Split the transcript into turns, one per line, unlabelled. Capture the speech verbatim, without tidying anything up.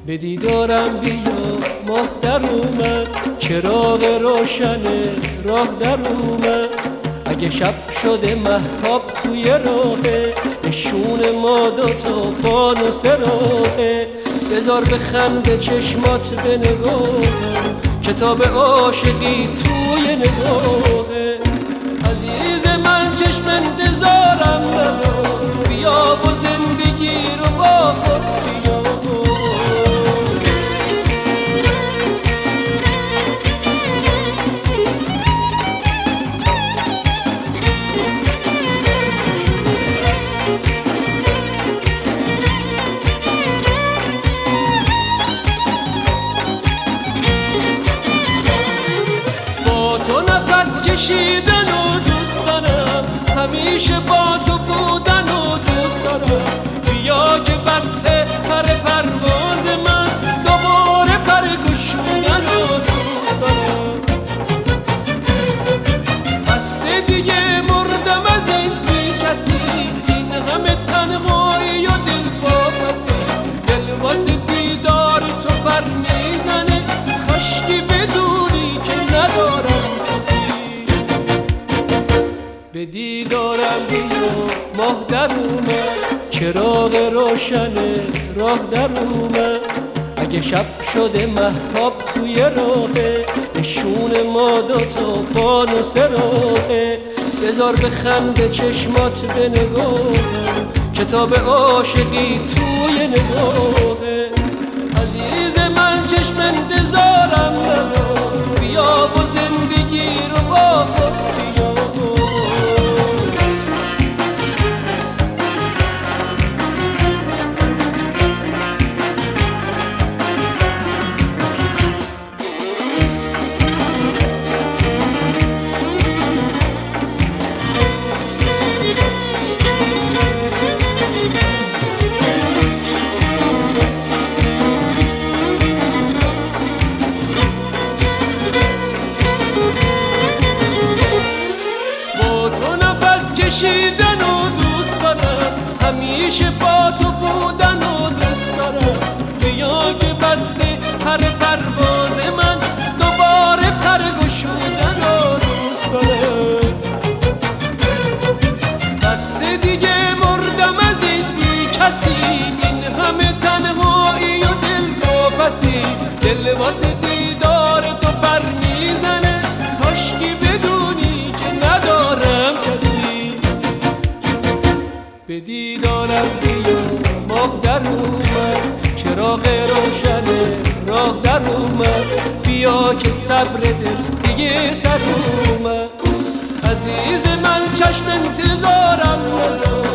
به دیدارم بیا ماه در اومد، چراغ روشن راه در اومد. اگه شب شده مهتاب توی راهه، نشون ما دوتا فانوس راهه. بذار بخنده چشمات به نگاهم، کتاب عاشقی توی نگاهه. عزیز من چشم انتظارم ندار، بیا با زندگی رو با خود بیا. نفس کشیدن و دوست دارم، همیشه با تو بودن و دوست دارم. بیا که بسته پر پرواز من، دوباره پر گشودن و دوست دارم. بسته دیگه مردم از این بی کسی، این همه تنهایی و دل واپسی. دل واسه دیدار تو پر میزنه، کاشکی بدونی که ندارم. به دیدارم بیا ماه در اومد، چراغ روشن راه در اومد. اگه شب شده مهتاب توی راهه، نشون ما دوتا فانوس راهه. بذار بخنده چشمات به نگاهم، کتاب عاشقی توی نگاهه. عزیز من چشم انتظارم ندار، بیا با زندگی رو با خود بیا. کشیدن و دوست دارم، همیشه با تو بودن و دوست دارم. بیا که بسته پر پرواز من، دوباره پر گشودن و دوست دارم. بسته دیگه مردم از این بی کسی، این همه تنهایی و دل واپسی. دل واسه دیدار تو پر میزنه، کاشکی بدونی که ندارم کسی. به دیدارم بیا ماه در اومد، چراغ روشن راه در اومد. بیا که صبر دل دیگه سر اومد. عزیز من چشم انتظارم ندار،